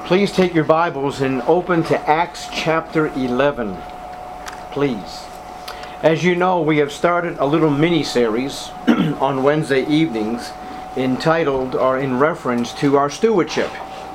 Please take your Bibles and open to Acts chapter 11, please. As you know, we have started a little mini-series on Wednesday evenings entitled or in reference to our stewardship.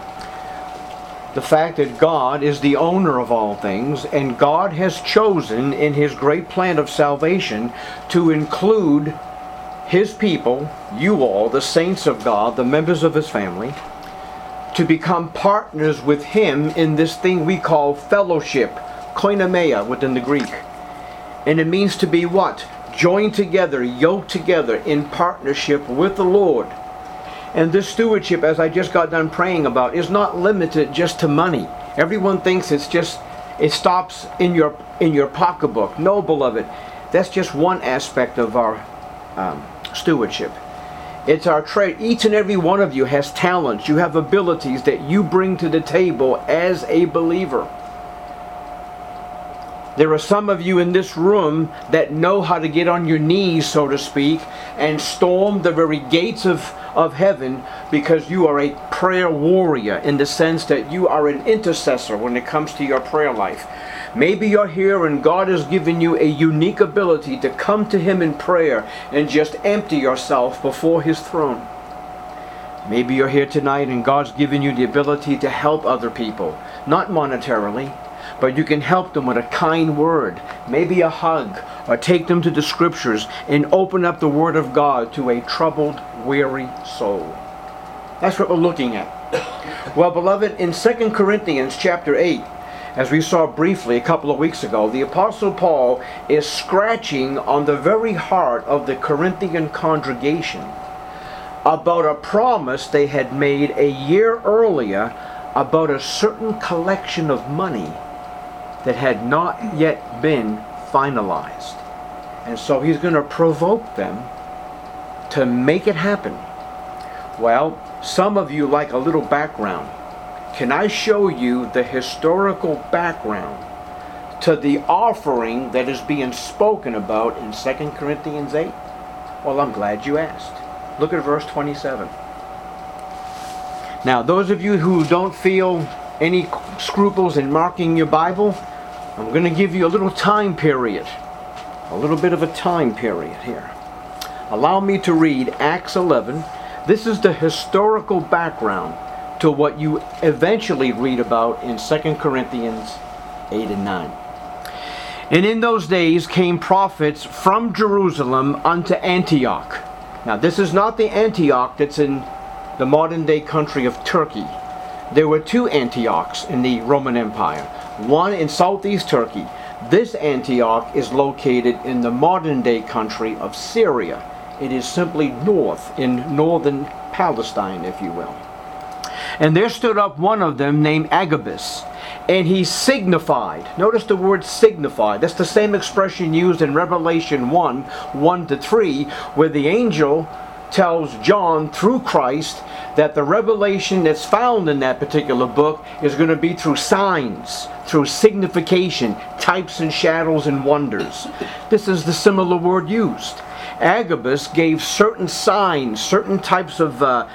The fact that God is the owner of all things, and God has chosen in His great plan of salvation to include His people, you all, the saints of God, the members of His family, to become partners with Him in this thing we call fellowship, koinonia within the Greek. And it means to be what? Joined together, yoked together in partnership with the Lord. And this stewardship, as I just got done praying about, is not limited just to money. Everyone thinks it stops in your pocketbook. No, beloved, that's just one aspect of our stewardship. It's our trade. Each and every one of you has talents. You have abilities that you bring to the table as a believer. There are some of you in this room that know how to get on your knees, so to speak, and storm the very gates of heaven, because you are a prayer warrior in the sense that you are an intercessor when it comes to your prayer life. Maybe you're here and God has given you a unique ability to come to Him in prayer and just empty yourself before His throne. Maybe you're here tonight and God's given you the ability to help other people, not monetarily, but you can help them with a kind word, maybe a hug, or take them to the Scriptures and open up the Word of God to a troubled, weary soul. That's what we're looking at. Well, beloved, in 2 Corinthians chapter 8, as we saw briefly a couple of weeks ago, the Apostle Paul is scratching on the very heart of the Corinthian congregation about a promise they had made a year earlier about a certain collection of money that had not yet been finalized. And so he's going to provoke them to make it happen. Well, some of you like a little background. Can I show you the historical background to the offering that is being spoken about in 2 Corinthians 8? Well, I'm glad you asked. Look at verse 27. Now, those of you who don't feel any scruples in marking your Bible, I'm going to give you a little time period. A little bit of a time period here. Allow me to read Acts 11. This is the historical background to what you eventually read about in 2 Corinthians 8 and 9. And in those days came prophets from Jerusalem unto Antioch. Now this is not the Antioch that's in the modern day country of Turkey. There were two Antiochs in the Roman Empire. One in southeast Turkey. This Antioch is located in the modern day country of Syria. It is simply north, in northern Palestine, if you will. And there stood up one of them named Agabus, and he signified. Notice the word signified. That's the same expression used in Revelation 1:1-3, where the angel tells John through Christ that the revelation that's found in that particular book is going to be through signs, through signification, types and shadows and wonders. This is the similar word used. Agabus gave certain signs, certain types of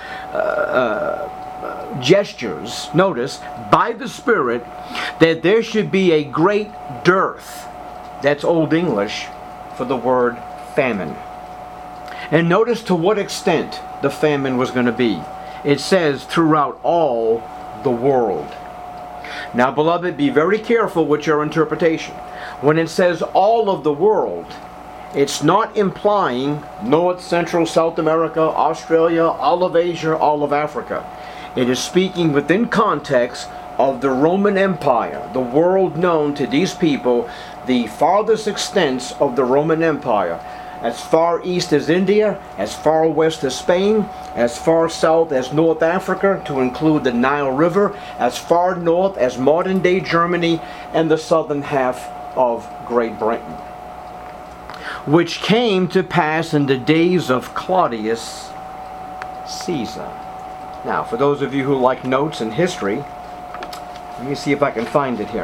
gestures, notice, by the Spirit, that there should be a great dearth. That's Old English for the word famine. And notice to what extent the famine was going to be. It says throughout all the world. Now, beloved, be very careful with your interpretation. When it says all of the world, it's not implying North, Central, South America, Australia, all of Asia, all of Africa. It is speaking within context of the Roman Empire, the world known to these people, the farthest extents of the Roman Empire. As far east as India, as far west as Spain, as far south as North Africa, to include the Nile River, as far north as modern day Germany, and the southern half of Great Britain. Which came to pass in the days of Claudius Caesar. Now, for those of you who like notes and history, let me see if I can find it here.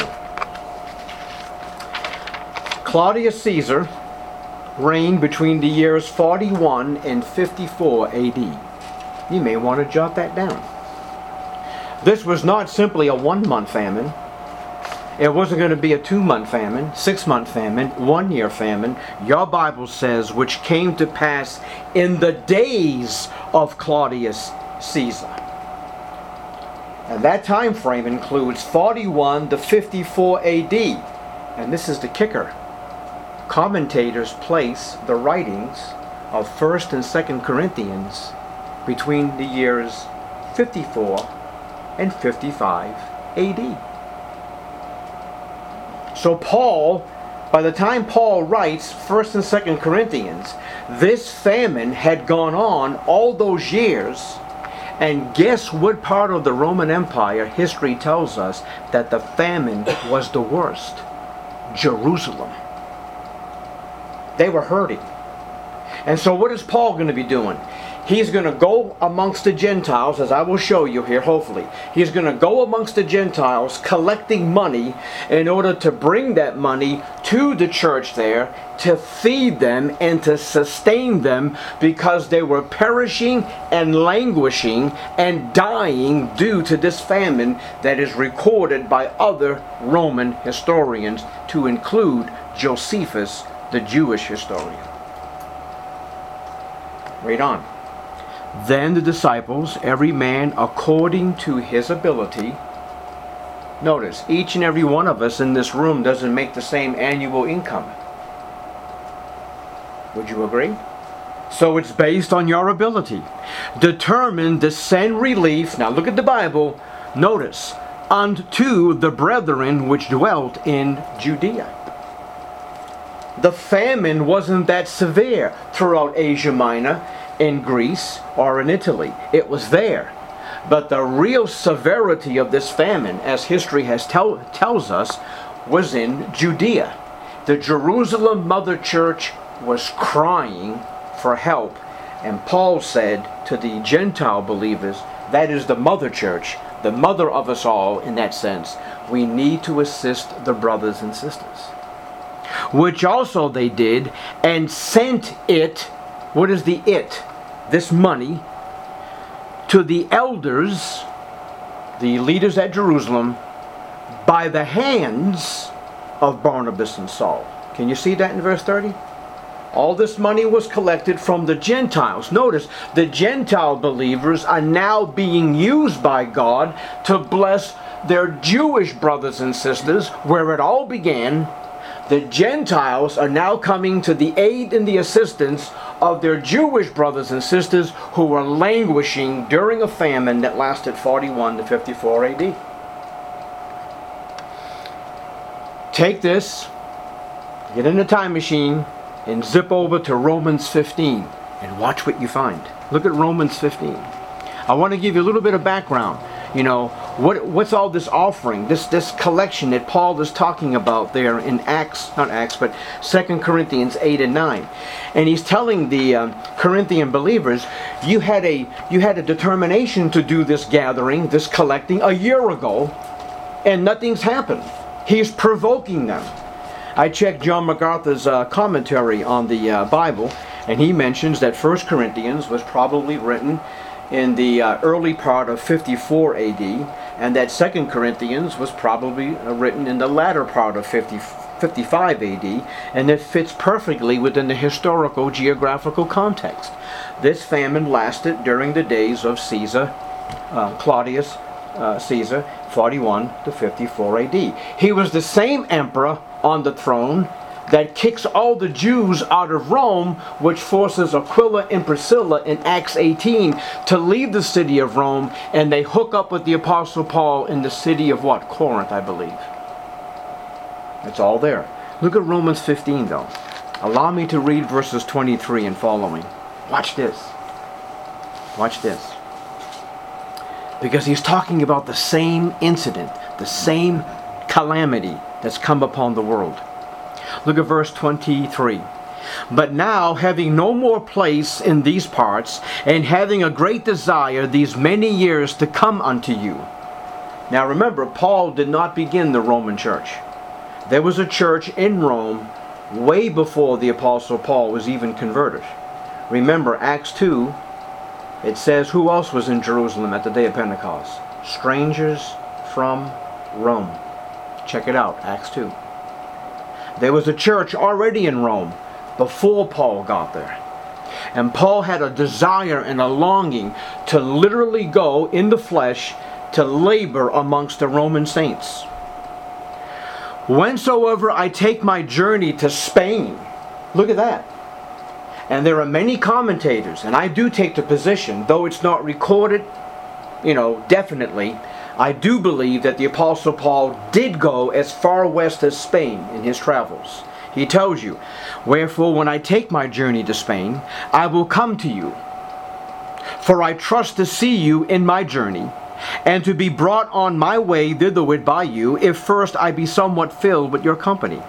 Claudius Caesar reigned between the years 41 and 54 AD. You may want to jot that down. This was not simply a 1-month famine. It wasn't going to be a 2-month famine, 6-month famine, 1-year famine. Your Bible says, which came to pass in the days of Claudius Caesar. And that time frame includes 41 to 54 AD. And this is the kicker. Commentators place the writings of 1st and 2nd Corinthians between the years 54 and 55 AD. So Paul, by the time Paul writes 1st and 2nd Corinthians, this famine had gone on all those years. And guess what part of the Roman Empire history tells us that the famine was the worst? Jerusalem. They were hurting. And so what is Paul going to be doing? He's going to go amongst the Gentiles, as I will show you here, hopefully. He's going to go amongst the Gentiles collecting money in order to bring that money to the church there to feed them and to sustain them, because they were perishing and languishing and dying due to this famine that is recorded by other Roman historians, to include Josephus, the Jewish historian. Read on. Then the disciples, every man according to his ability. Notice, each and every one of us in this room doesn't make the same annual income. Would you agree? So it's based on your ability. Determined to send relief, now look at the Bible, notice, unto the brethren which dwelt in Judea. The famine wasn't that severe throughout Asia Minor, in Greece, or in Italy. It was there. But the real severity of this famine, as history tells us, was in Judea. The Jerusalem Mother Church was crying for help. And Paul said to the Gentile believers, that is the Mother Church, the mother of us all in that sense. We need to assist the brothers and sisters. Which also they did, and sent it. What is the it? This money to the elders, the leaders at Jerusalem, by the hands of Barnabas and Saul. Can you see that in verse 30? All this money was collected from the Gentiles. Notice, the Gentile believers are now being used by God to bless their Jewish brothers and sisters, where it all began. The Gentiles are now coming to the aid and the assistance of their Jewish brothers and sisters who were languishing during a famine that lasted 41 to 54 AD. Take this, get in a time machine, and zip over to Romans 15 and watch what you find. Look at Romans 15. I want to give you a little bit of background. You know, what's all this offering, this collection that Paul is talking about there in not Acts, but 2 Corinthians 8 and 9. And he's telling the Corinthian believers, you had a determination to do this gathering, this collecting a year ago, and nothing's happened. He's provoking them. I checked John MacArthur's commentary on the Bible, and he mentions that 1 Corinthians was probably written in the early part of 54 AD, and that 2 Corinthians was probably written in the latter part of 55 AD, and it fits perfectly within the historical geographical context. This famine lasted during the days of Claudius Caesar, 41 to 54 AD. He was the same emperor on the throne that kicks all the Jews out of Rome, which forces Aquila and Priscilla in Acts 18 to leave the city of Rome, and they hook up with the Apostle Paul in the city of what? Corinth, I believe. It's all there. Look at Romans 15 though. Allow me to read verses 23 and following. Watch this. Watch this. Because he's talking about the same incident, the same calamity that's come upon the world. Look at verse 23. But now, having no more place in these parts, and having a great desire these many years to come unto you. Now remember, Paul did not begin the Roman church. There was a church in Rome way before the Apostle Paul was even converted. Remember, Acts 2 It says, who else was in Jerusalem at the day of Pentecost? Strangers from Rome. Check it out, Acts 2. There was a church already in Rome before Paul got there. And Paul had a desire and a longing to literally go in the flesh to labor amongst the Roman saints. Whensoever I take my journey to Spain, look at that. And there are many commentators, and I do take the position, though it's not recorded, definitely, I do believe that the Apostle Paul did go as far west as Spain in his travels. He tells you, wherefore when I take my journey to Spain, I will come to you. For I trust to see you in my journey, and to be brought on my way thitherward by you, if first I be somewhat filled with your company.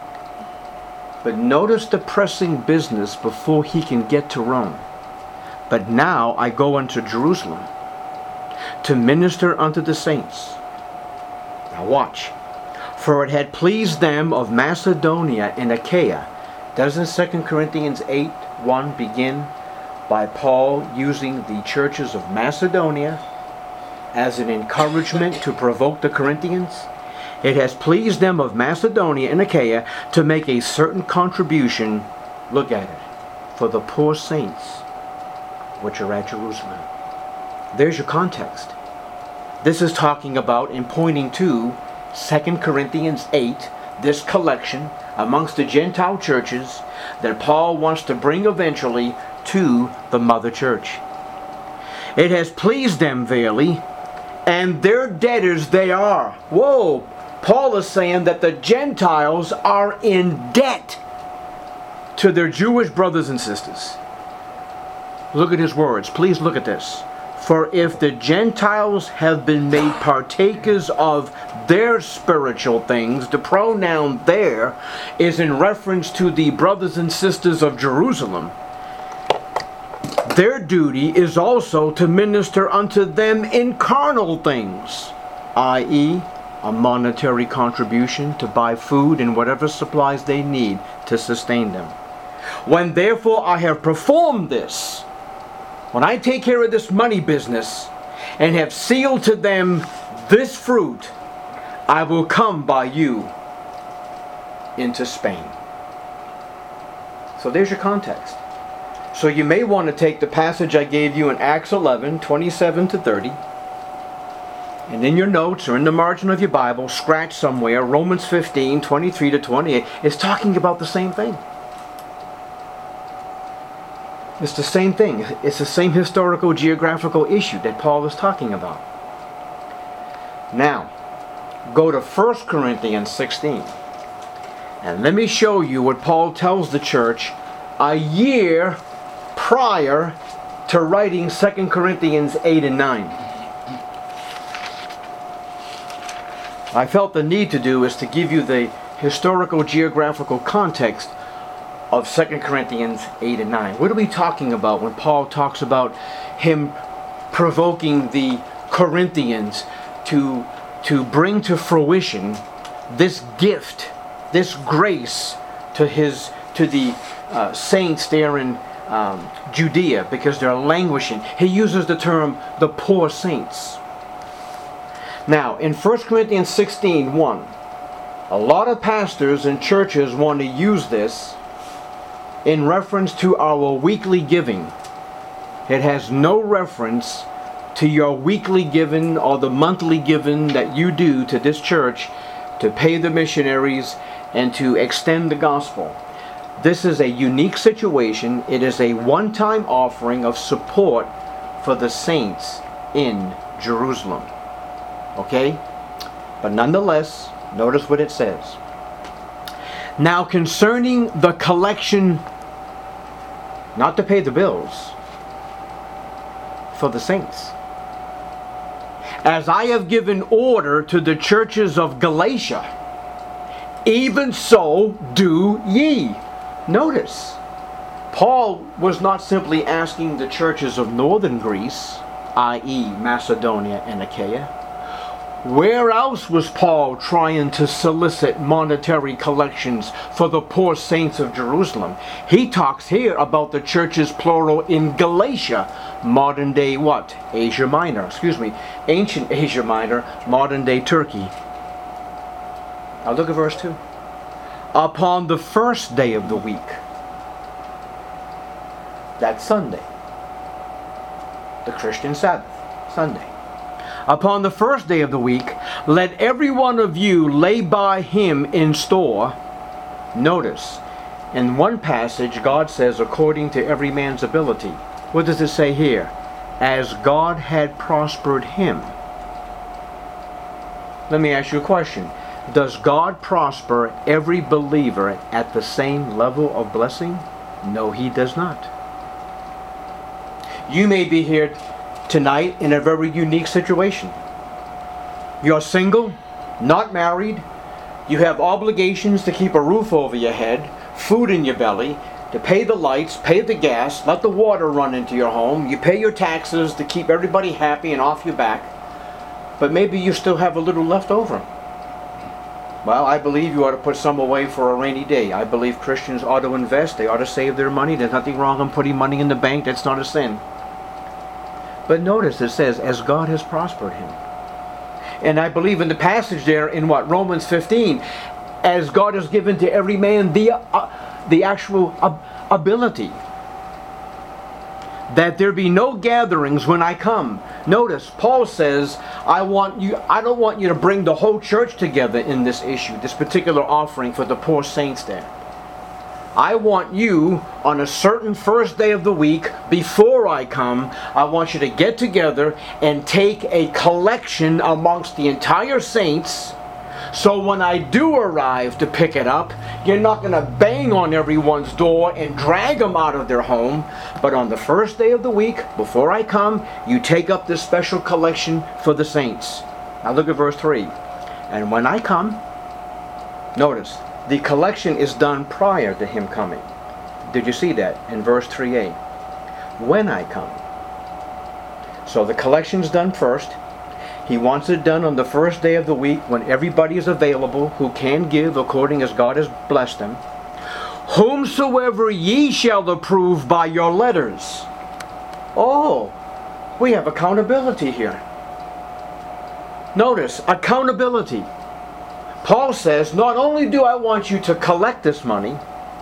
But notice the pressing business before he can get to Rome. But now I go unto Jerusalem, to minister unto the saints. Now watch. For it had pleased them of Macedonia and Achaia. Doesn't 2 Corinthians 8:1 begin by Paul using the churches of Macedonia as an encouragement to provoke the Corinthians? It has pleased them of Macedonia and Achaia to make a certain contribution, look at it, for the poor saints which are at Jerusalem. There's your context. This is talking about and pointing to 2 Corinthians 8, this collection amongst the Gentile churches that Paul wants to bring eventually to the mother church. It has pleased them verily, and their debtors they are. Whoa! Paul is saying that the Gentiles are in debt to their Jewish brothers and sisters. Look at his words. Please look at this. For if the Gentiles have been made partakers of their spiritual things, the pronoun there is in reference to the brothers and sisters of Jerusalem. Their duty is also to minister unto them in carnal things, i.e., a monetary contribution to buy food and whatever supplies they need to sustain them. When therefore I have performed this, when I take care of this money business and have sealed to them this fruit, I will come by you into Spain. So there's your context. So you may want to take the passage I gave you in Acts 11, 27 to 30, and in your notes or in the margin of your Bible, scratch somewhere, Romans 15, 23 to 28. It's talking about the same thing. It's the same thing. It's the same historical, geographical issue that Paul is talking about. Now, go to 1 Corinthians 16. And let me show you what Paul tells the church a year prior to writing 2 Corinthians 8 and 9. I felt the need to do is to give you the historical, geographical context of 2 Corinthians 8 and 9. What are we talking about when Paul talks about him provoking the Corinthians to bring to fruition this gift, this grace to the saints there in Judea, because they're languishing? He uses the term the poor saints. Now, in 1 Corinthians 16:1, a lot of pastors and churches want to use this in reference to our weekly giving. It has no reference to your weekly giving or the monthly giving that you do to this church to pay the missionaries and to extend the gospel. This is a unique situation. It is a one-time offering of support for the saints in Jerusalem. Okay? But nonetheless, notice what it says. Now concerning the collection, not to pay the bills, for the saints, as I have given order to the churches of Galatia, even so do ye. Notice, Paul was not simply asking the churches of northern Greece, i.e. Macedonia and Achaia, Where else was Paul trying to solicit monetary collections for the poor saints of Jerusalem? He talks here about the churches, plural, in Galatia, modern day what? Asia Minor, ancient Asia Minor, modern day Turkey. Now look at verse 2. Upon the first day of the week, that's Sunday, the Christian Sabbath, Sunday. Upon the first day of the week, let every one of you lay by him in store. Notice, in one passage, God says, according to every man's ability. What does it say here? As God had prospered him. Let me ask you a question. Does God prosper every believer at the same level of blessing? No, he does not. You may be here tonight in a very unique situation. You're single, not married, you have obligations to keep a roof over your head, food in your belly, to pay the lights, pay the gas, let the water run into your home, you pay your taxes to keep everybody happy and off your back, but maybe you still have a little left over. Well, I believe you ought to put some away for a rainy day. I believe Christians ought to invest, they ought to save their money. There's nothing wrong in putting money in the bank, that's not a sin. But notice it says, as God has prospered him. And I believe in the passage there in what? Romans 15. As God has given to every man the actual ability. That there be no gatherings when I come. Notice, Paul says, I don't want you to bring the whole church together in this issue, this particular offering for the poor saints there. I want you, on a certain first day of the week, before I come, I want you to get together and take a collection amongst the entire saints, so when I do arrive to pick it up, you're not going to bang on everyone's door and drag them out of their home, but on the first day of the week, before I come, you take up this special collection for the saints. Now look at verse 3. And when I come, notice, the collection is done prior to him coming. Did you see that in verse 3a? When I come. So the collection's done first. He wants it done on the first day of the week when everybody is available who can give according as God has blessed them. Whomsoever ye shall approve by your letters. Oh, we have accountability here. Notice, accountability. Paul says, not only do I want you to collect this money,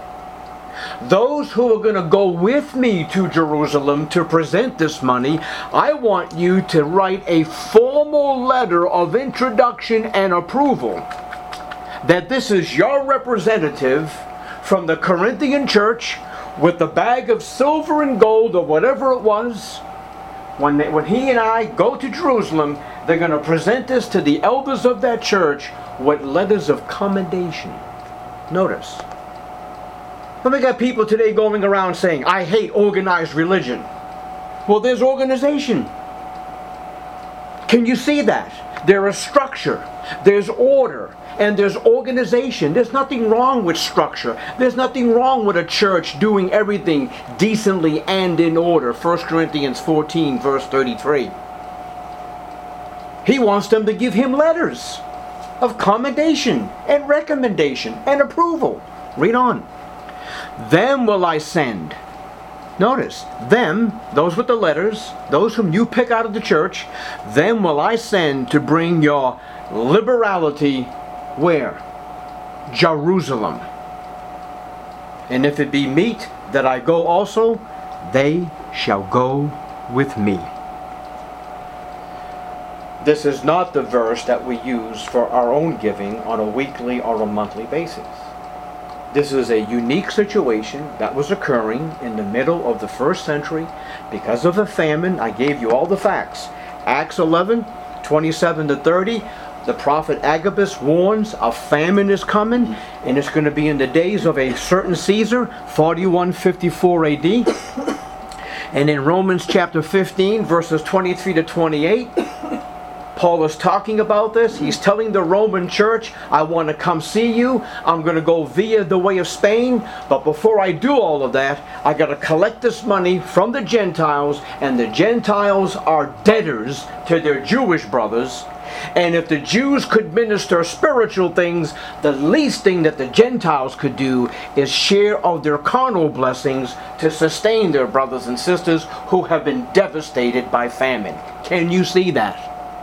those who are going to go with me to Jerusalem to present this money, I want you to write a formal letter of introduction and approval that this is your representative from the Corinthian church with the bag of silver and gold or whatever it was. When he and I go to Jerusalem, they're going to present this to the elders of that church with letters of commendation. Notice. But we got people today going around saying, I hate organized religion. Well, there's organization. Can you see that? There is structure, there's order, and there's organization. There's nothing wrong with structure. There's nothing wrong with a church doing everything decently and in order. 1 Corinthians 14, verse 33. He wants them to give him letters of commendation and recommendation and approval. Read on. Them will I send. Notice, them, those with the letters, those whom you pick out of the church, them will I send to bring your liberality where? Jerusalem. And if it be meet that I go also, they shall go with me. This is not the verse that we use for our own giving on a weekly or a monthly basis. This is a unique situation that was occurring in the middle of the first century because of a famine. I gave you all the facts. Acts 11, 27 to 30, the prophet Agabus warns a famine is coming, and it's going to be in the days of a certain Caesar, 4154 AD. And in Romans chapter 15, verses 23 to 28, Paul is talking about this. He's telling the Roman church, I want to come see you. I'm going to go via the way of Spain. But before I do all of that, I got to collect this money from the Gentiles. And the Gentiles are debtors to their Jewish brothers. And if the Jews could minister spiritual things, the least thing that the Gentiles could do is share of their carnal blessings to sustain their brothers and sisters who have been devastated by famine. Can you see that?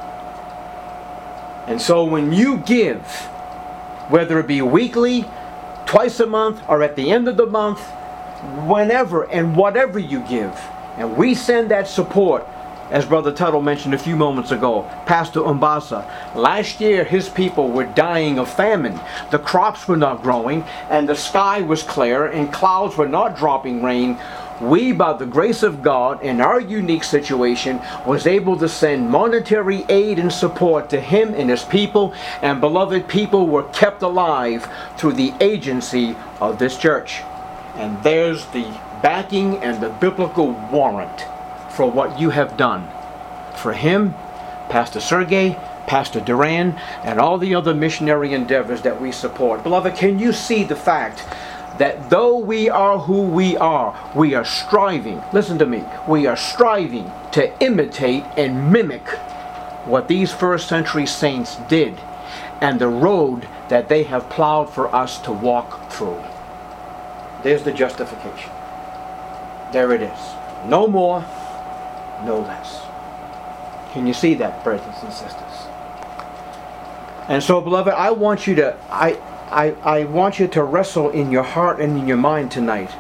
And so when you give, whether it be weekly, twice a month, or at the end of the month, whenever and whatever you give, and we send that support, as Brother Tuttle mentioned a few moments ago, Pastor Umbasa, last year his people were dying of famine. The crops were not growing, and the sky was clear, and clouds were not dropping rain. We, by the grace of God, in our unique situation, was able to send monetary aid and support to him and his people, and beloved, people were kept alive through the agency of this church. And there's the backing and the biblical warrant for what you have done for him, Pastor Sergey, Pastor Duran, and all the other missionary endeavors that we support. Beloved, can you see the fact that though we are who we are striving, listen to me, we are striving to imitate and mimic what these first century saints did and the road that they have plowed for us to walk through. There's the justification. There it is. No more, no less. Can you see that, brothers and sisters? And so, beloved, I want you to I want you to wrestle in your heart and in your mind tonight.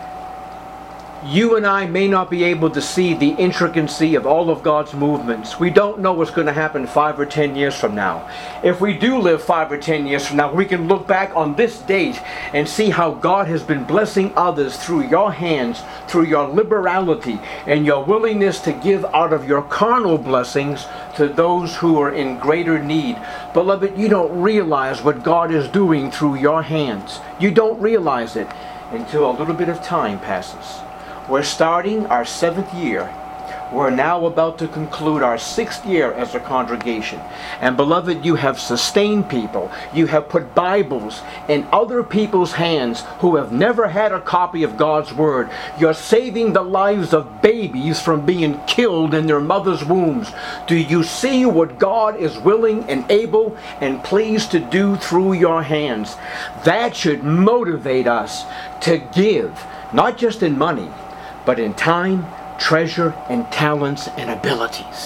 You and I may not be able to see the intricacy of all of God's movements. We don't know what's going to happen 5 or 10 years from now. If we do live 5 or 10 years from now, we can look back on this date and see how God has been blessing others through your hands, through your liberality, and your willingness to give out of your carnal blessings to those who are in greater need. Beloved, you don't realize what God is doing through your hands. You don't realize it until a little bit of time passes. We're starting our 7th year. We're now about to conclude our 6th year as a congregation. And beloved, you have sustained people. You have put Bibles in other people's hands who have never had a copy of God's Word. You're saving the lives of babies from being killed in their mother's wombs. Do you see what God is willing and able and pleased to do through your hands? That should motivate us to give, not just in money, but in time, treasure, and talents and abilities.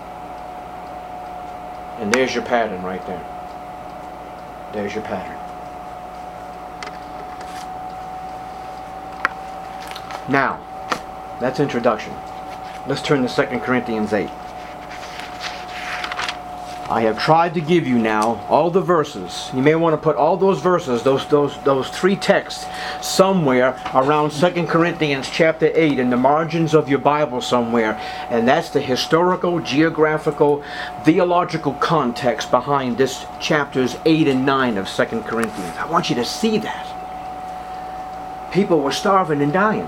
And there's your pattern right there. There's your pattern. Now, that's introduction. Let's turn to 2 Corinthians 8. I have tried to give you now all the verses. You may want to put all those verses, those 3 texts, somewhere around 2 Corinthians chapter 8 in the margins of your Bible somewhere. And that's the historical, geographical, theological context behind this chapters 8 and 9 of 2 Corinthians. I want you to see that. People were starving and dying.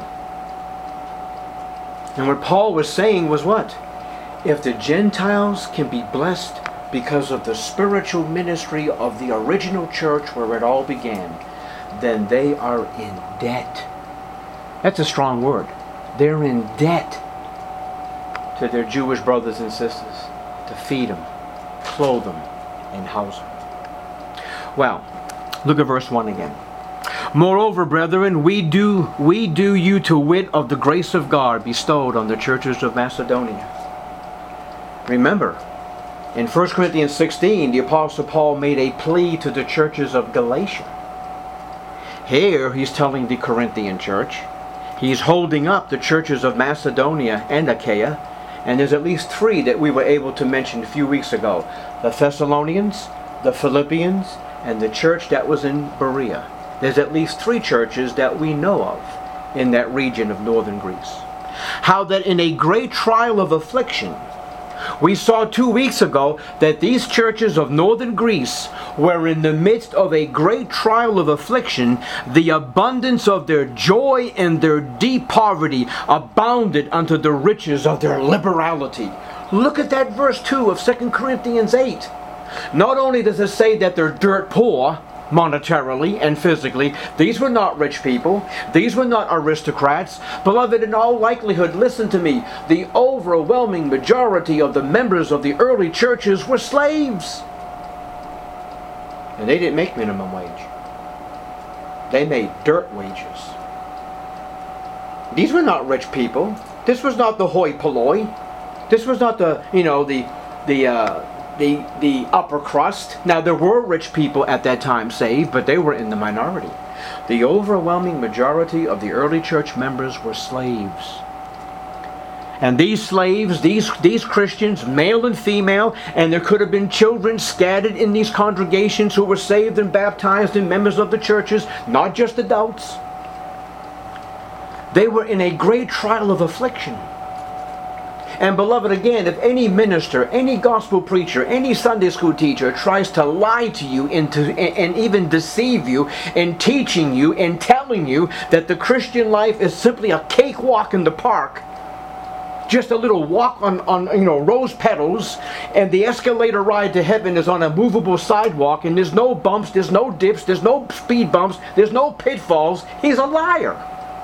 And what Paul was saying was what? If the Gentiles can be blessed because of the spiritual ministry of the original church where it all began, then they are in debt. That's a strong word. They're in debt to their Jewish brothers and sisters to feed them, clothe them, and house them. Well, look at verse 1 again. Moreover, brethren, we do you to wit of the grace of God bestowed on the churches of Macedonia. Remember, in 1 Corinthians 16, the Apostle Paul made a plea to the churches of Galatia. Here, he's telling the Corinthian church. He's holding up the churches of Macedonia and Achaia. And there's at least 3 that we were able to mention a few weeks ago. The Thessalonians, the Philippians, and the church that was in Berea. There's at least 3 churches that we know of in that region of northern Greece. How that in a great trial of affliction, we saw 2 weeks ago that these churches of northern Greece were in the midst of a great trial of affliction. The abundance of their joy and their deep poverty abounded unto the riches of their liberality. Look at that verse 2 of 2 Corinthians 8. Not only does it say that they're dirt poor, monetarily and physically, these were not rich people, these were not aristocrats. Beloved, in all likelihood, listen to me, the overwhelming majority of the members of the early churches were slaves. And they didn't make minimum wage. They made dirt wages. These were not rich people. This was not the hoi polloi. This was not the upper crust. Now, there were rich people at that time saved, but they were in the minority. The overwhelming majority of the early church members were slaves. And these slaves, these Christians, male and female, and there could have been children scattered in these congregations who were saved and baptized and members of the churches, not just adults. They were in a great trial of affliction. And beloved, again, if any minister, any gospel preacher, any Sunday school teacher tries to lie to you and even deceive you in teaching you and telling you that the Christian life is simply a cakewalk in the park, just a little walk on rose petals, and the escalator ride to heaven is on a movable sidewalk, and there's no bumps, there's no dips, there's no speed bumps, there's no pitfalls, he's a liar.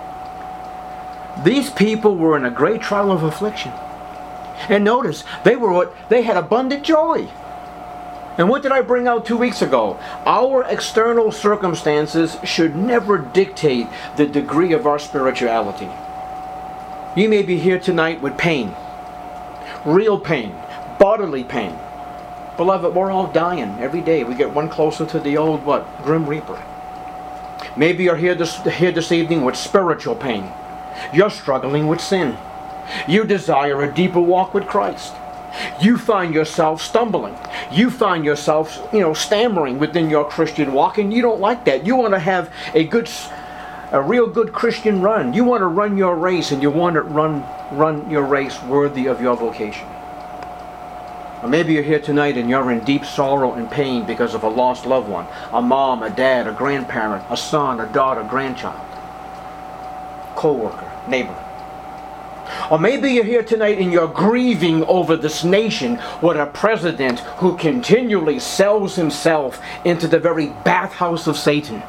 These people were in a great trial of affliction. And notice, they had abundant joy. And what did I bring out 2 weeks ago? Our external circumstances should never dictate the degree of our spirituality. You may be here tonight with pain. Real pain. Bodily pain. Beloved, we're all dying every day. We get one closer to the old, Grim Reaper. Maybe you're here this evening with spiritual pain. You're struggling with sin. You desire a deeper walk with Christ. You find yourself stumbling. You find yourself, stammering within your Christian walk, and you don't like that. You want to have a real good Christian run. You want to run your race, and you want to run your race worthy of your vocation. Or maybe you're here tonight and you're in deep sorrow and pain because of a lost loved one. A mom, a dad, a grandparent, a son, a daughter, grandchild, co-worker, neighbor. Or maybe you're here tonight and you're grieving over this nation with a president who continually sells himself into the very bathhouse of Satan.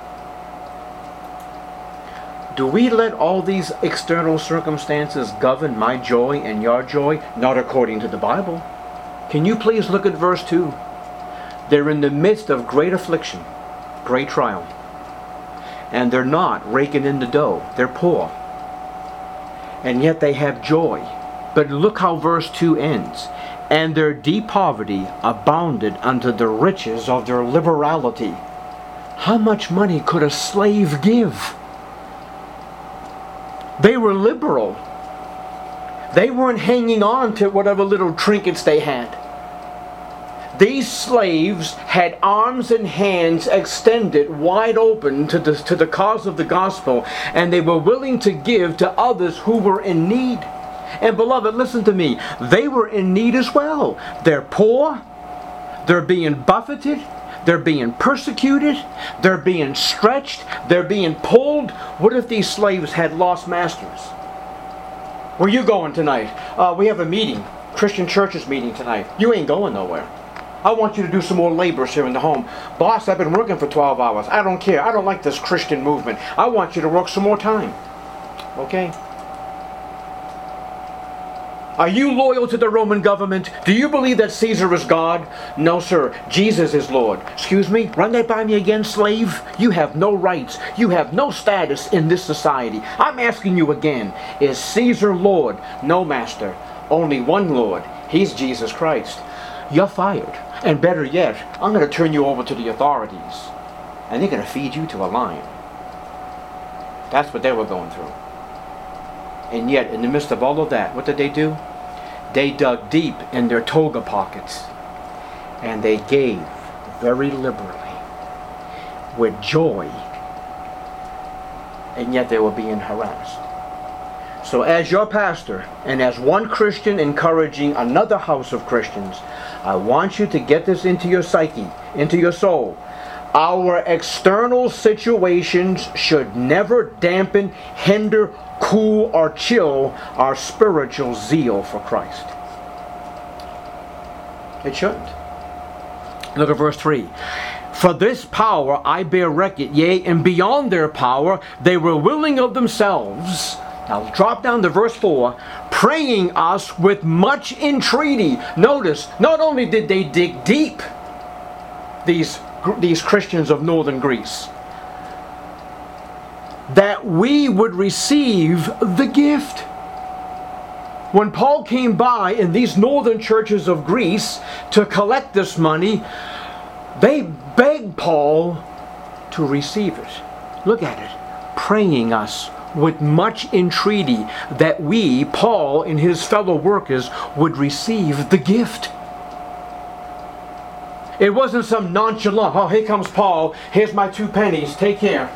Do we let all these external circumstances govern my joy and your joy? Not according to the Bible. Can you please look at verse 2? They're in the midst of great affliction, great trial. And they're not raking in the dough. They're poor. And yet they have joy. But look how verse 2 ends. And their deep poverty abounded unto the riches of their liberality. How much money could a slave give? They were liberal. They weren't hanging on to whatever little trinkets they had. These slaves had arms and hands extended wide open to the cause of the gospel, and they were willing to give to others who were in need. And beloved, listen to me. They were in need as well. They're poor. They're being buffeted. They're being persecuted. They're being stretched. They're being pulled. What if these slaves had lost masters? Where you going tonight? We have a meeting. Christian Church's meeting tonight. You ain't going nowhere. I want you to do some more labors here in the home. Boss, I've been working for 12 hours. I don't care. I don't like this Christian movement. I want you to work some more time. Okay? Are you loyal to the Roman government? Do you believe that Caesar is God? No, sir. Jesus is Lord. Excuse me? Run that by me again, slave? You have no rights. You have no status in this society. I'm asking you again. Is Caesar Lord? No, master. Only one Lord. He's Jesus Christ. You're fired. And better yet, I'm going to turn you over to the authorities. And they're going to feed you to a lion. That's what they were going through. And yet, in the midst of all of that, what did they do? They dug deep in their toga pockets. And they gave very liberally. With joy. And yet they were being harassed. So as your pastor, and as one Christian encouraging another house of Christians, I want you to get this into your psyche, into your soul. Our external situations should never dampen, hinder, cool, or chill our spiritual zeal for Christ. It shouldn't. Look at verse 3. For this power I bear record, yea, and beyond their power, they were willing of themselves. Now drop down to verse 4. Praying us with much entreaty. Notice, not only did they dig deep, these Christians of northern Greece, that we would receive the gift. When Paul came by in these northern churches of Greece to collect this money, they begged Paul to receive it. Look at it. Praying us with much entreaty that we, Paul and his fellow workers, would receive the gift. It wasn't some nonchalant, oh, here comes Paul, here's my 2 pennies, take care.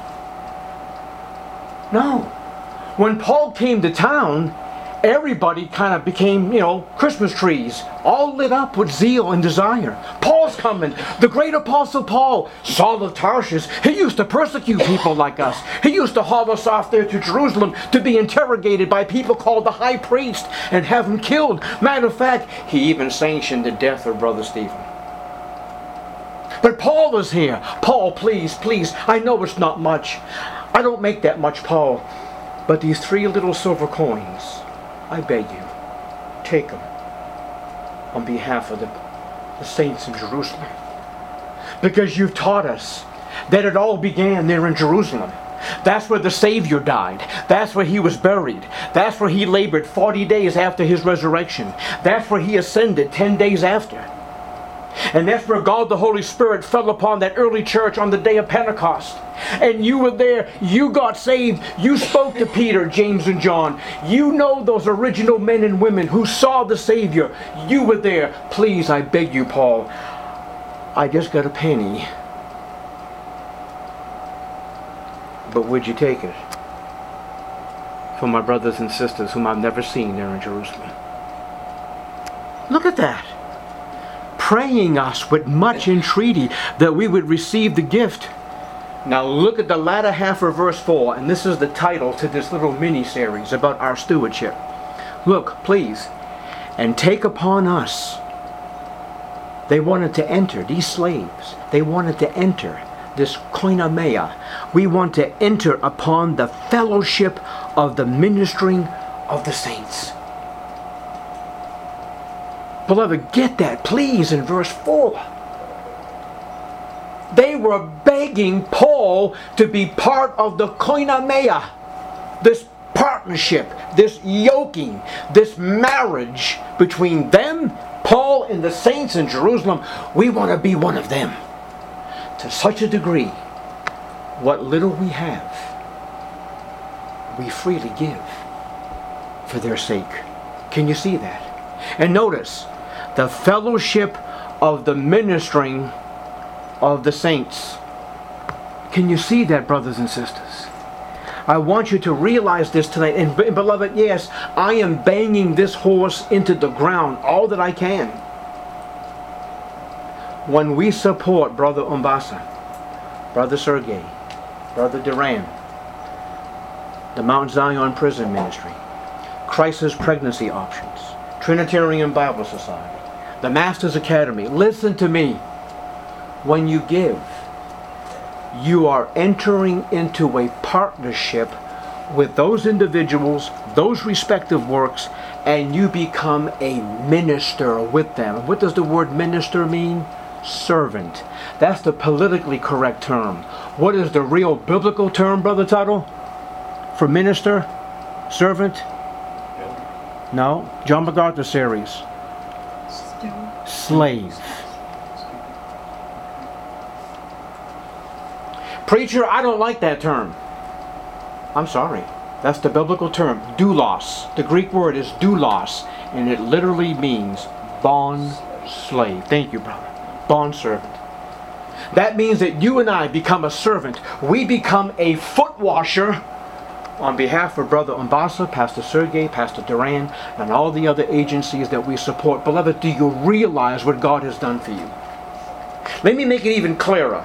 No. When Paul came to town, everybody kind of became, Christmas trees, all lit up with zeal and desire. Paul's coming. The great apostle Paul, Saul of Tarshish, he used to persecute people like us. He used to haul us off there to Jerusalem to be interrogated by people called the high priest and have him killed. Matter of fact, he even sanctioned the death of Brother Stephen. But Paul is here. Paul, please, please, I know it's not much. I don't make that much, Paul. But these 3 little silver coins, I beg you, take them on behalf of the saints in Jerusalem. Because you've taught us that it all began there in Jerusalem. That's where the Savior died. That's where he was buried. That's where he labored 40 days after his resurrection. That's where he ascended 10 days after. And that's where God the Holy Spirit fell upon that early church on the day of Pentecost. And you were there, you got saved, you spoke to Peter, James, and John. You know those original men and women who saw the Savior. You were there. Please, I beg you, Paul, I just got a penny. But would you take it for my brothers and sisters whom I've never seen there in Jerusalem? Look at that. Praying us with much entreaty that we would receive the gift. Now look at the latter half of verse 4, and this is the title to this little mini-series about our stewardship. Look, please, and take upon us. They wanted to enter, these slaves, they wanted to enter this koinonia. We want to enter upon the fellowship of the ministering of the saints. Beloved, get that, please, in verse 4. They were begging Paul to be part of the koinonia, this partnership, this yoking, this marriage between them, Paul and the saints in Jerusalem. We want to be one of them. To such a degree, what little we have, we freely give for their sake. Can you see that? And notice, the fellowship of the ministering of the saints. Can you see that, brothers and sisters? I want you to realize this tonight. And beloved, yes, I am banging this horse into the ground all that I can. When we support Brother Umbasa, Brother Sergey, Brother Duran, the Mount Zion Prison Ministry, Crisis Pregnancy Options, Trinitarian Bible Society, the Masters Academy. Listen to me. When you give, you are entering into a partnership with those individuals, those respective works, and you become a minister with them. What does the word minister mean? Servant. That's the politically correct term. What is the real biblical term, Brother Tuttle, for minister? Servant? No. John MacArthur series. Slave. Preacher, I don't like that term. I'm sorry. That's the biblical term, doulos. The Greek word is doulos, and it literally means bond slave. Thank you, brother. Bond servant. That means that you and I become a servant. We become a foot washer on behalf of Brother Umbasa, Pastor Sergey, Pastor Duran, and all the other agencies that we support. Beloved, do you realize what God has done for you? Let me make it even clearer.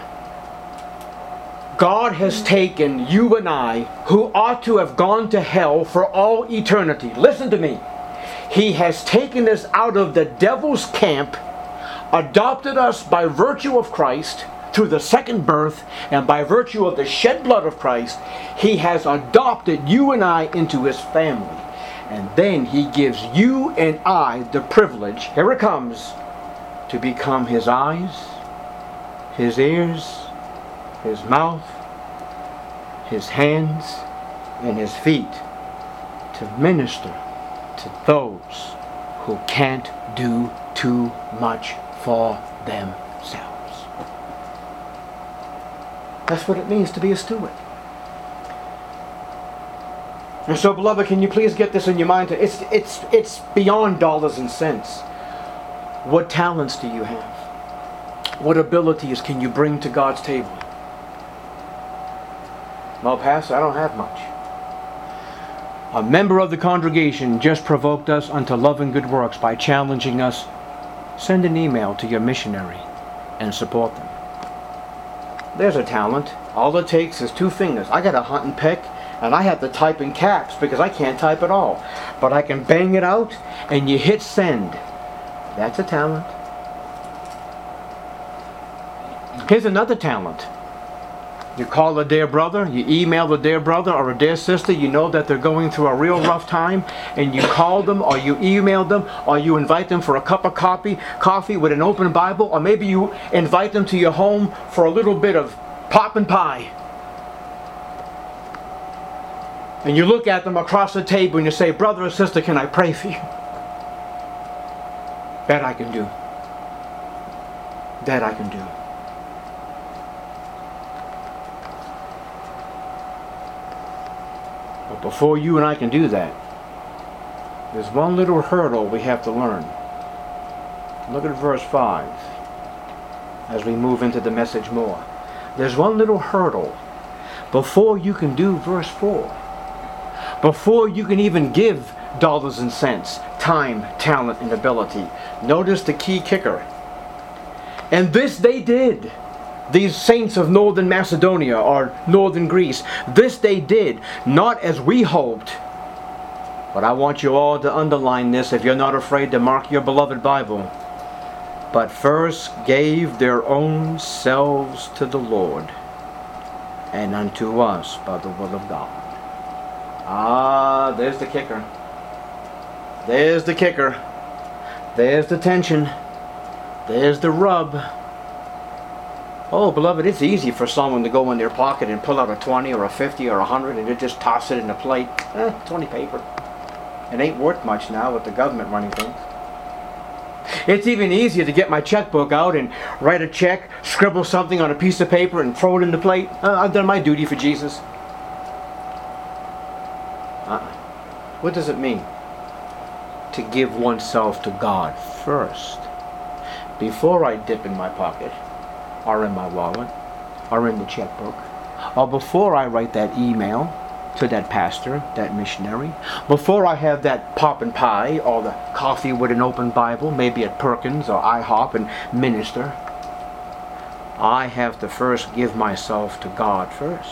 God has taken you and I, who ought to have gone to hell for all eternity. Listen to me. He has taken us out of the devil's camp, adopted us by virtue of Christ through the second birth, and by virtue of the shed blood of Christ, He has adopted you and I into His family. And then He gives you and I the privilege, here it comes, to become His eyes, His ears, His mouth, His hands, and His feet, to minister to those who can't do too much for themselves. That's what it means to be a steward. And so, beloved, can you please get this in your mind? It's beyond dollars and cents. What talents do you have? What abilities can you bring to God's table? Well, Pastor, I don't have much. A member of the congregation just provoked us unto love and good works by challenging us. Send an email to your missionary and support them. There's a talent. All it takes is 2 fingers. I got a hunt and peck, and I have to type in caps because I can't type at all. But I can bang it out, and you hit send. That's a talent. Here's another talent. You call a dear brother, you email a dear brother or a dear sister, you know that they're going through a real rough time, and you call them or you email them or you invite them for a cup of coffee with an open Bible, or maybe you invite them to your home for a little bit of pop and pie. And you look at them across the table and you say, brother or sister, can I pray for you? That I can do. That I can do. But before you and I can do that, there's one little hurdle we have to learn. Look at verse 5 as we move into the message more. There's one little hurdle before you can do verse 4. Before you can even give dollars and cents, time, talent, and ability. Notice the key kicker. And this they did. These saints of northern Macedonia or northern Greece, this they did, not as we hoped. But I want you all to underline this if you're not afraid to mark your beloved Bible. But first gave their own selves to the Lord, and unto us by the will of God. Ah, there's the kicker. There's the kicker. There's the tension. There's the rub. Oh, beloved, it's easy for someone to go in their pocket and pull out a 20 or a 50 or a 100 and just toss it in a plate. 20 paper. It ain't worth much now with the government running things. It's even easier to get my checkbook out and write a check, scribble something on a piece of paper and throw it in the plate. I've done my duty for Jesus. What does it mean? To give oneself to God first. Before I dip in my pocket, or in my wallet, or in the checkbook, or before I write that email to that pastor, that missionary, before I have that pop and pie, or the coffee with an open Bible, maybe at Perkins or IHOP, and minister, I have to first give myself to God first.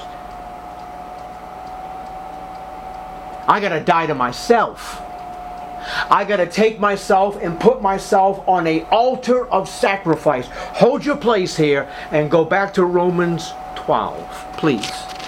I gotta die to myself. I got to take myself and put myself on an altar of sacrifice. Hold your place here and go back to Romans 12, please.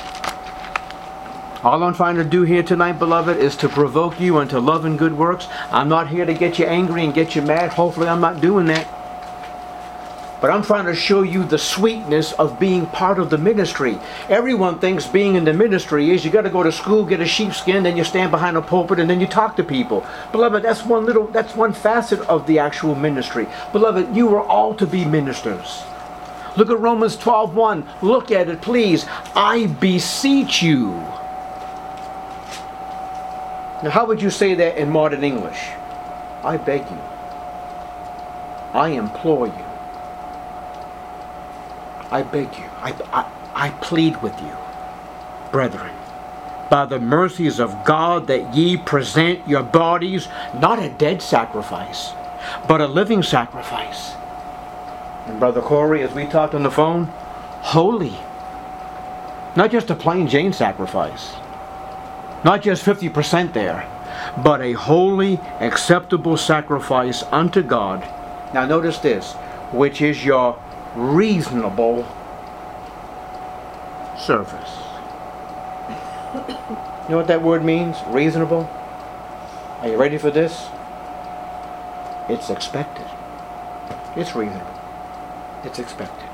All I'm trying to do here tonight, beloved, is to provoke you unto love and good works. I'm not here to get you angry and get you mad. Hopefully I'm not doing that. But I'm trying to show you the sweetness of being part of the ministry. Everyone thinks being in the ministry is you got to go to school, get a sheepskin, then you stand behind a pulpit and then you talk to people. Beloved, that's one facet of the actual ministry. Beloved, you are all to be ministers. Look at Romans 12:1. Look at it, please. I beseech you. Now, how would you say that in modern English? I beg you. I implore you. I beg you, I plead with you, brethren, by the mercies of God, that ye present your bodies, not a dead sacrifice, but a living sacrifice. And Brother Corey, as we talked on the phone, holy. Not just a plain Jane sacrifice, not just 50% there, but a holy, acceptable sacrifice unto God. Now notice this. which is your reasonable service. You know what that word means? Reasonable? Are you ready for this? It's expected. It's reasonable. It's expected.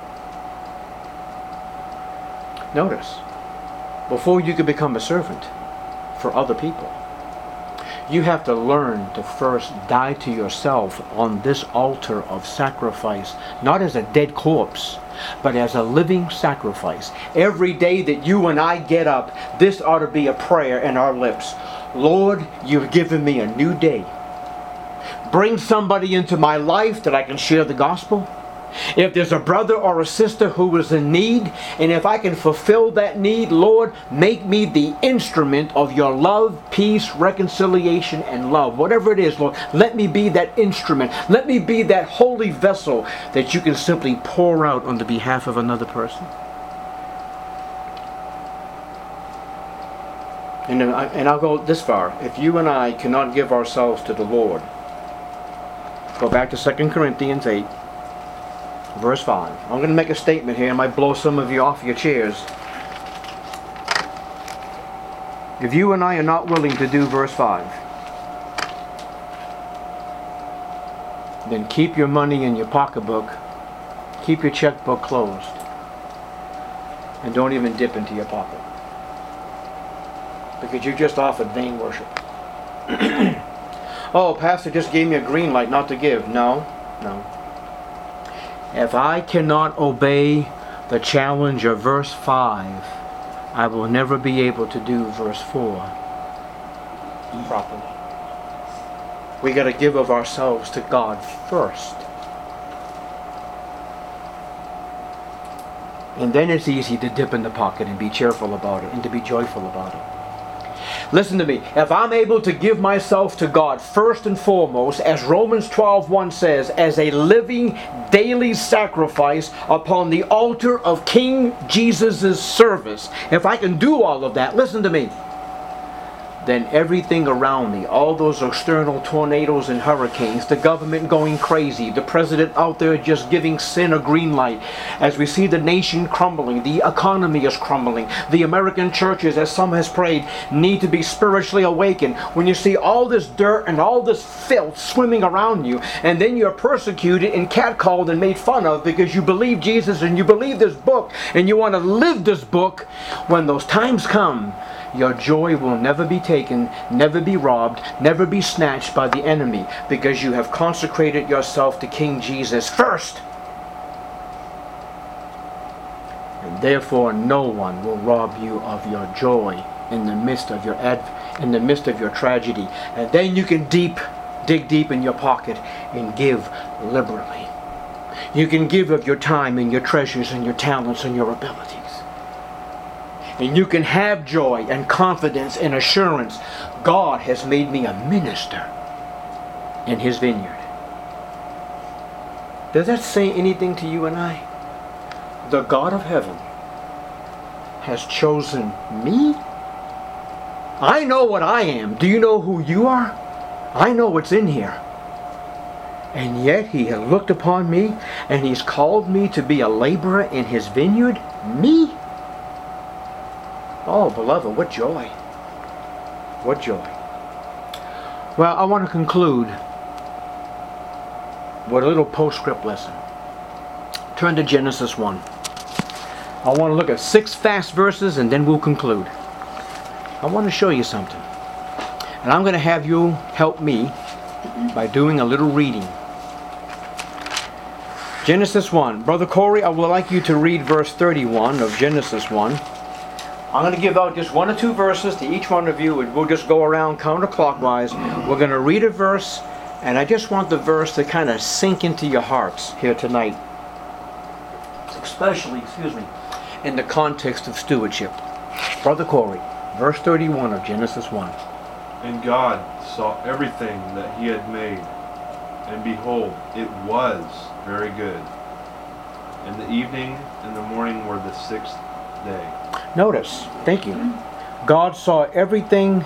Notice, before you can become a servant for other people, you have to learn to first die to yourself on this altar of sacrifice, not as a dead corpse, but as a living sacrifice. Every day that you and I get up, this ought to be a prayer in our lips. Lord, you've given me a new day. Bring somebody into my life that I can share the gospel. If there's a brother or a sister who is in need, and if I can fulfill that need, Lord, make me the instrument of your love, peace, reconciliation, and love. Whatever it is, Lord, let me be that instrument. Let me be that holy vessel that you can simply pour out on the behalf of another person. And I'll go this far. If you and I cannot give ourselves to the Lord, go back to 2 Corinthians 8. Verse 5. I'm going to make a statement here. I might blow some of you off your chairs. If you and I are not willing to do verse 5, then keep your money in your pocketbook, keep your checkbook closed, and don't even dip into your pocket. Because you just offered vain worship. Oh, Pastor just gave me a green light not to give. No. If I cannot obey the challenge of verse 5, I will never be able to do verse 4 properly. We got to give of ourselves to God first. And then it's easy to dip in the pocket and be cheerful about it and to be joyful about it. Listen to me. If I'm able to give myself to God first and foremost, as Romans 12:1 says, as a living daily sacrifice upon the altar of King Jesus' service, if I can do all of that, listen to me, then everything around me, all those external tornadoes and hurricanes, the government going crazy, the president out there just giving sin a green light, as we see the nation crumbling, the economy is crumbling, the American churches, as some has prayed, need to be spiritually awakened. When you see all this dirt and all this filth swimming around you, and then you're persecuted and catcalled and made fun of because you believe Jesus and you believe this book and you want to live this book, when those times come, your joy will never be taken, never be robbed, never be snatched by the enemy, because you have consecrated yourself to King Jesus first. And therefore no one will rob you of your joy in the midst of your tragedy. And then you can dig deep in your pocket and give liberally. You can give of your time and your treasures and your talents and your abilities. And you can have joy and confidence and assurance. God has made me a minister in His vineyard. Does that say anything to you and I? The God of heaven has chosen me? I know what I am. Do you know who you are? I know what's in here. And yet He has looked upon me and He's called me to be a laborer in His vineyard? Me? Oh, beloved, what joy. What joy. Well, I want to conclude with a little postscript lesson. Turn to Genesis 1. I want to look at 6 fast verses and then we'll conclude. I want to show you something. And I'm going to have you help me by doing a little reading. Genesis 1. Brother Corey, I would like you to read verse 31 of Genesis 1. I'm going to give out just 1 or 2 verses to each one of you, and we'll just go around counterclockwise. We're going to read a verse, and I just want the verse to kind of sink into your hearts here tonight. Especially, in the context of stewardship. Brother Corey, verse 31 of Genesis 1. And God saw everything that He had made, and behold, it was very good. And the evening and the morning were the 6th day. Notice, thank you. God saw everything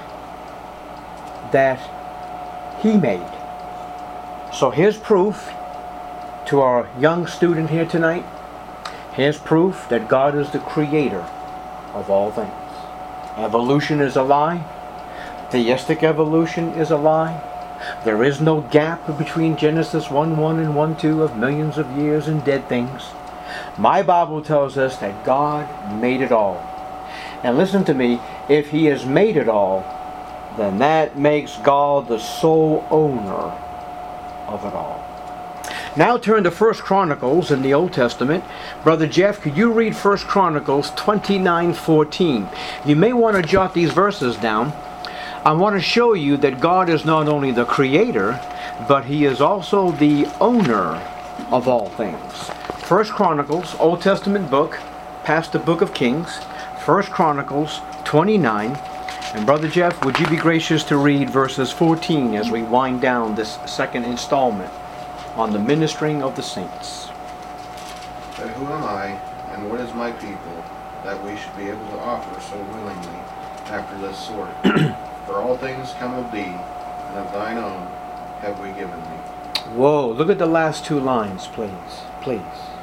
that He made. So here's proof To our young student here tonight, here's proof that God is the creator of all things. Evolution is a lie. Theistic evolution is a lie. There is no gap between Genesis 1:1 and 1:2 of millions of years and dead things. My Bible tells us that God made it all. And listen to me, if He has made it all, then that makes God the sole owner of it all. Now turn to 1 Chronicles in the Old Testament. Brother Jeff, could you read 1 Chronicles 29:14? You may want to jot these verses down. I want to show you that God is not only the creator, but He is also the owner of all things. 1 Chronicles, Old Testament book, past the book of Kings, 1 Chronicles 29. And Brother Jeff, would you be gracious to read verses 14 as we wind down this second installment on the ministering of the saints? But who am I, and what is my people, that we should be able to offer so willingly after this sort? For all things come of thee, and of thine own have we given thee. Whoa, look at the last two lines, please. Please.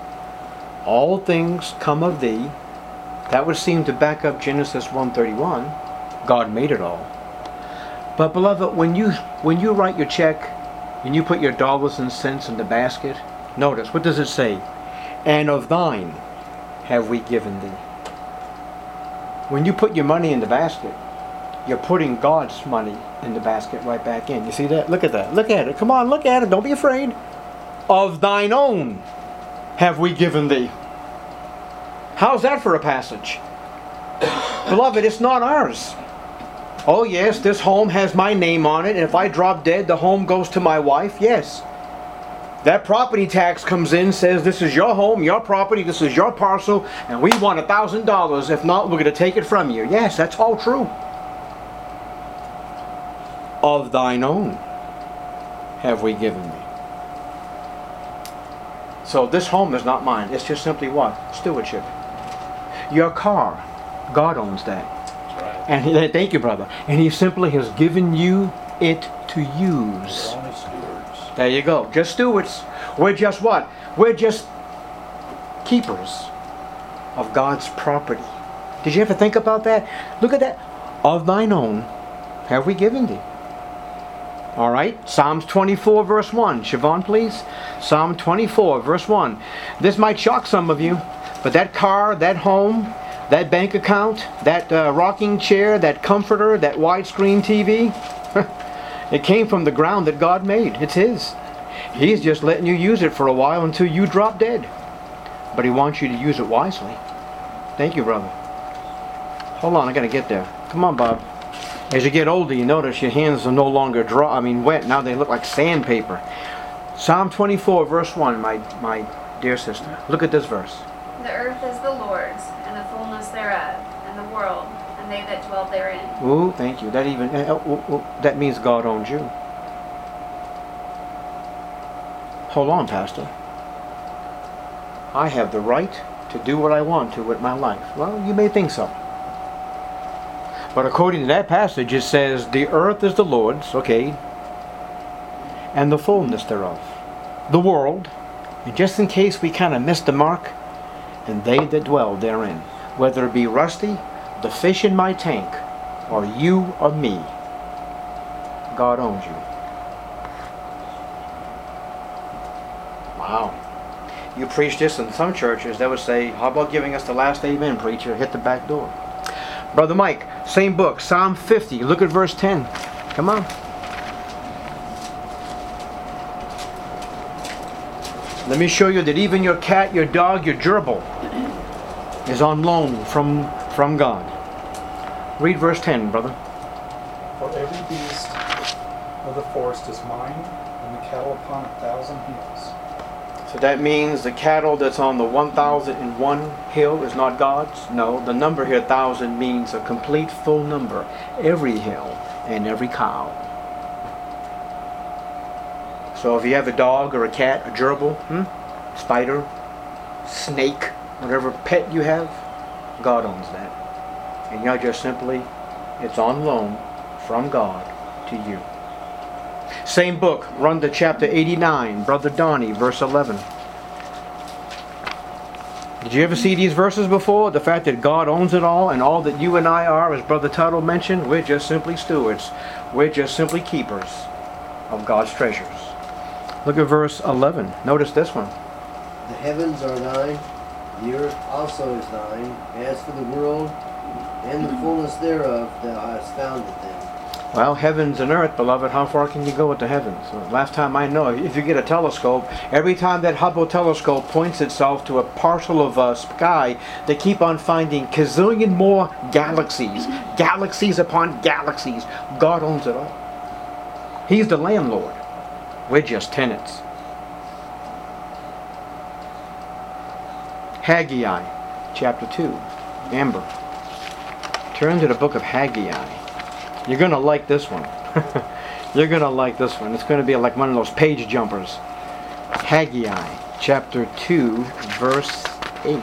All things come of thee. That would seem to back up Genesis 1:31. God made it all. But beloved, when you write your check and you put your dollars and cents in the basket, notice, what does it say? And of thine have we given thee. When you put your money in the basket, you're putting God's money in the basket right back in. You see that? Look at that. Look at it. Come on, look at it. Don't be afraid. Of thine own have we given thee. How's that for a passage? Beloved, it's not ours. Oh yes, this home has my name on it, and if I drop dead, the home goes to my wife. Yes. That property tax comes in, says this is your home, your property, this is your parcel, and we want $1,000. If not, we're going to take it from you. Yes, that's all true. Of thine own have we given thee. So this home is not mine. It's just simply what? Stewardship. Your car, God owns that. That's right. And thank you, brother. And He simply has given you it to use. We're only stewards. There you go. Just stewards. We're just what? We're just keepers of God's property. Did you ever think about that? Look at that. Of thine own have we given thee. All right, Psalms 24 verse 1. Siobhan, please. Psalm 24 verse 1. This might shock some of you, but that car, that home, that bank account, that rocking chair, that comforter, that widescreen TV, it came from the ground that God made. It's His. He's just letting you use it for a while until you drop dead. But He wants you to use it wisely. Thank you, brother. Hold on, I gotta get there. Come on, Bob. As you get older, you notice your hands are no longer wet. Now they look like sandpaper. Psalm 24, verse 1, my dear sister. Look at this verse. The earth is the Lord's, and the fullness thereof, and the world, and they that dwell therein. Ooh, thank you. That means God owns you. Hold on, Pastor. I have the right to do what I want to with my life. Well, you may think so. But according to that passage, it says, the earth is the Lord's, okay, and the fullness thereof. The world, and just in case we kind of missed the mark, and they that dwell therein. Whether it be Rusty, the fish in my tank, or you or me, God owns you. Wow. You preach this in some churches, they would say, how about giving us the last amen, preacher? Hit the back door. Brother Mike, same book, Psalm 50. Look at verse 10. Come on. Let me show you that even your cat, your dog, your gerbil is on loan from God. Read verse 10, brother. For every beast of the forest is mine, and the cattle upon 1,000 hills. So that means the cattle that's on the 1,001 hill is not God's? No, the number here, 1,000, means a complete full number. Every hill and every cow. So if you have a dog or a cat, a gerbil, spider, snake, whatever pet you have, God owns that. And you're just simply, it's on loan from God to you. Same book, run to chapter 89, Brother Donnie, verse 11. Did you ever see these verses before? The fact that God owns it all, and all that you and I are, as Brother Tuttle mentioned, we're just simply stewards. We're just simply keepers of God's treasures. Look at verse 11. Notice this one. The heavens are thine, the earth also is thine. As for the world and the fullness thereof, thou hast founded them. Well, heavens and earth, beloved, how far can you go with the heavens? Well, last time I know, if you get a telescope, every time that Hubble telescope points itself to a parcel of sky, they keep on finding gazillion more galaxies. Galaxies upon galaxies. God owns it all. He's the landlord. We're just tenants. Haggai, chapter 2. Amber. Turn to the book of Haggai. You're going to like this one. You're going to like this one. It's going to be like one of those page jumpers. Haggai, chapter 2, verse 8.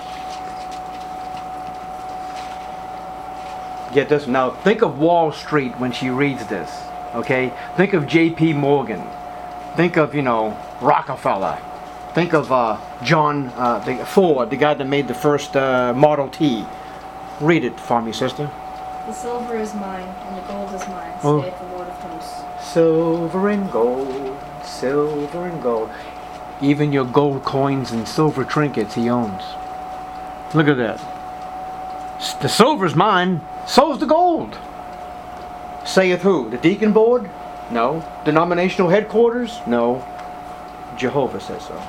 Get this. Now, think of Wall Street when she reads this. Okay? Think of J.P. Morgan. Think of, Rockefeller. Think of John Ford, the guy that made the first Model T. Read it for me, sister. The silver is mine, and the gold is mine, Oh. saith the Lord of hosts. Silver and gold, silver and gold. Even your gold coins and silver trinkets he owns. Look at that. The silver's mine, so's the gold. Saith who? The deacon board? No. Denominational headquarters? No. Jehovah says so.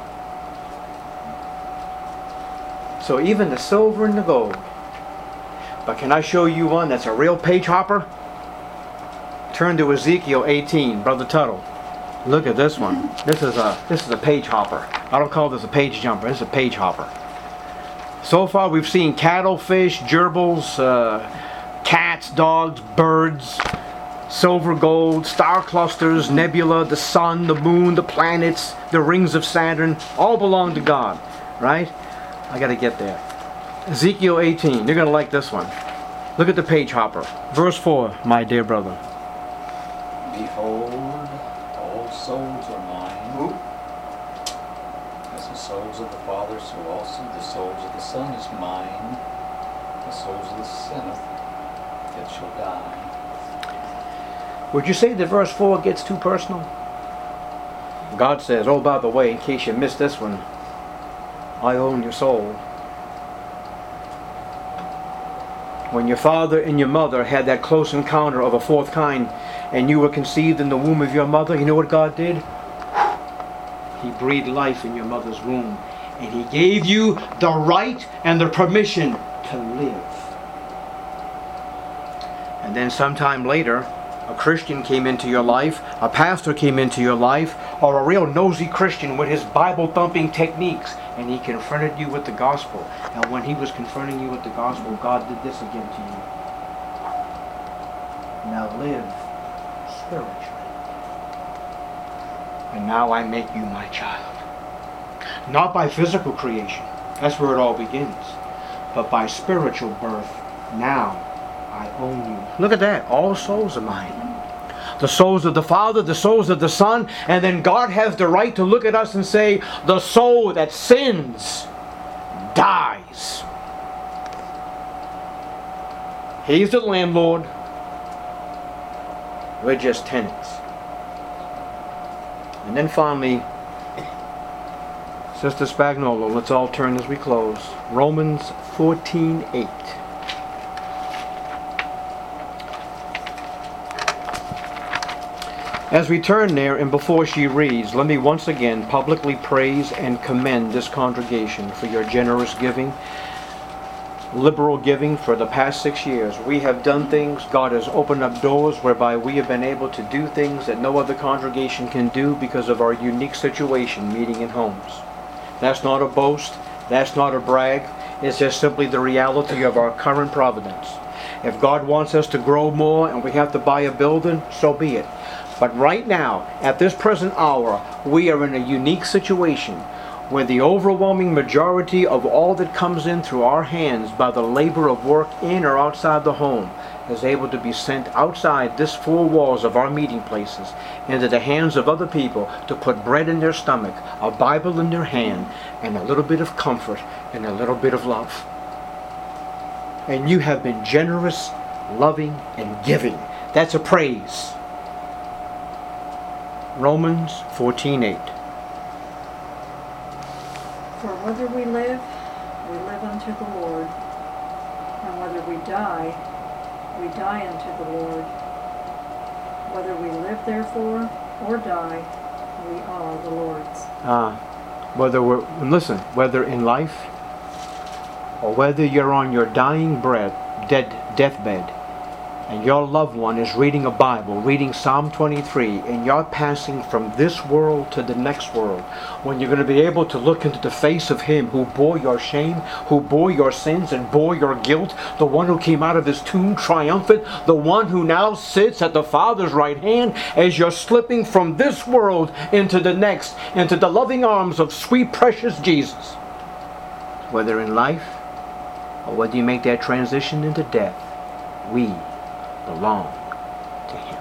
So even the silver and the gold. But can I show you one that's a real page hopper? Turn to Ezekiel 18, Brother Tuttle. Look at this one. This is a page hopper. I don't call this a page jumper. This is a page hopper. So far we've seen cattle, fish, gerbils, cats, dogs, birds, silver, gold, star clusters, nebula, the sun, the moon, the planets, the rings of Saturn, all belong to God, right? I gotta get there. Ezekiel 18, you're gonna like this one. Look at the page hopper. Verse 4, my dear brother. Behold, all souls are mine. As the souls of the Father, so also the souls of the Son is mine. The souls of the sinneth that shall die. Would you say that verse 4 gets too personal? God says, oh, by the way, in case you missed this one, I own your soul. When your father and your mother had that close encounter of a fourth kind, and you were conceived in the womb of your mother, you know what God did? He breathed life in your mother's womb, and He gave you the right and the permission to live. And then sometime later, a Christian came into your life, a pastor came into your life, or a real nosy Christian with his Bible-thumping techniques, and he confronted you with the gospel. And when he was confronting you with the gospel, God did this again to you. Now live spiritually. And now I make you my child. Not by physical creation, that's where it all begins, but by spiritual birth. Now I own you. Look at that. All souls are mine. The souls of the Father, the souls of the Son, and then God has the right to look at us and say, the soul that sins dies. He's the landlord. We're just tenants. And then finally, Sister Spagnolo, let's all turn as we close. Romans 14:8. As we turn there and before she reads, let me once again publicly praise and commend this congregation for your generous giving, liberal giving for the past 6 years. We have done things, God has opened up doors whereby we have been able to do things that no other congregation can do because of our unique situation meeting in homes. That's not a boast, that's not a brag, it's just simply the reality of our current providence. If God wants us to grow more and we have to buy a building, so be it. But right now, at this present hour, we are in a unique situation where the overwhelming majority of all that comes in through our hands by the labor of work in or outside the home is able to be sent outside this four walls of our meeting places into the hands of other people to put bread in their stomach, a Bible in their hand, and a little bit of comfort and a little bit of love. And you have been generous, loving, and giving. That's a praise. Romans 14:8. For whether we live unto the Lord, and whether we die unto the Lord. Whether we live therefore or die, we are the Lord's. Whether in life or whether you're on your dying deathbed, and your loved one is reading a Bible, reading Psalm 23, and you're passing from this world to the next world, when you're going to be able to look into the face of Him who bore your shame, who bore your sins and bore your guilt, the one who came out of His tomb triumphant, the one who now sits at the Father's right hand as you're slipping from this world into the next, into the loving arms of sweet, precious Jesus. Whether in life or whether you make that transition into death, we belong to Him.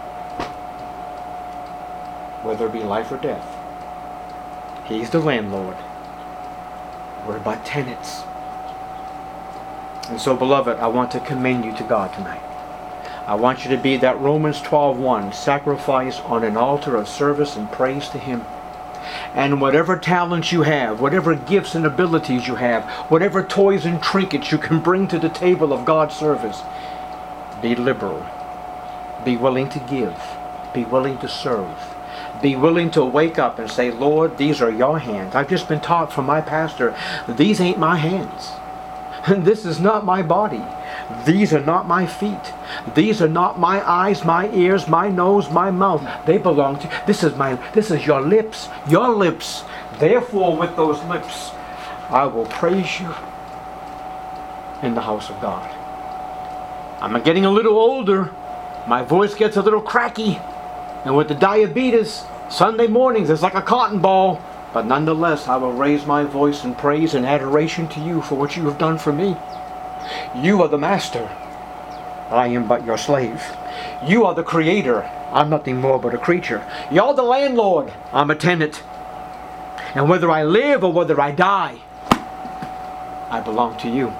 Whether it be life or death, He's the landlord. We're but tenants. And so, beloved, I want to commend you to God tonight. I want you to be that Romans 12:1 sacrifice on an altar of service and praise to Him. And whatever talents you have, whatever gifts and abilities you have, whatever toys and trinkets you can bring to the table of God's service, be liberal. Be willing to give. Be willing to serve. Be willing to wake up and say, Lord, these are your hands. I've just been taught from my pastor, these ain't my hands. This is not my body. These are not my feet. These are not my eyes, my ears, my nose, my mouth. They belong to you. This is your lips. Your lips. Therefore, with those lips, I will praise you in the house of God. I'm getting a little older. My voice gets a little cracky. And with the diabetes, Sunday mornings it's like a cotton ball. But nonetheless, I will raise my voice in praise and adoration to you for what you have done for me. You are the master. I am but your slave. You are the creator. I'm nothing more but a creature. You're the landlord. I'm a tenant. And whether I live or whether I die, I belong to you.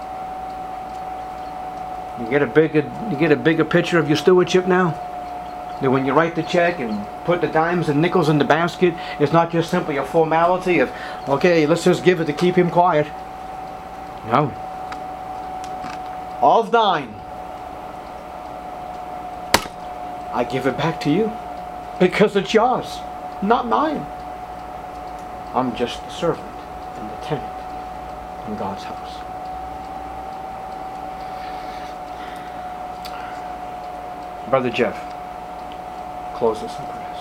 You get a bigger picture of your stewardship now? That when you write the check and put the dimes and nickels in the basket, it's not just simply a formality of, okay, let's just give it to keep him quiet. No. Of thine, I give it back to you because it's yours, not mine. I'm just the servant and the tenant in God's house. Brother Jeff, close us in prayer.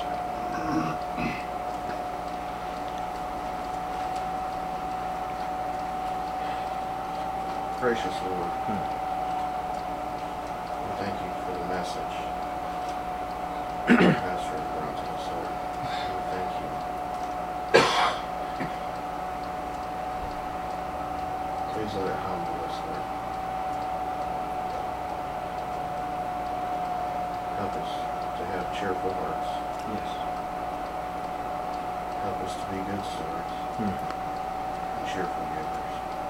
Gracious Lord, we thank you for the message Pastor brought to us, Lord. We thank you. Please let it humble us, Lord. Help us to have cheerful hearts. Yes. Help us to be good stewards and cheerful givers.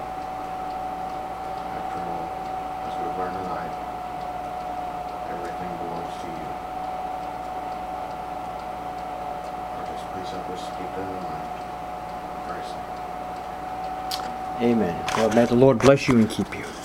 After all, as we've learned tonight, everything belongs to you. Lord, just please help us to keep that in mind. Praise. Amen. Well, may the Lord bless you and keep you.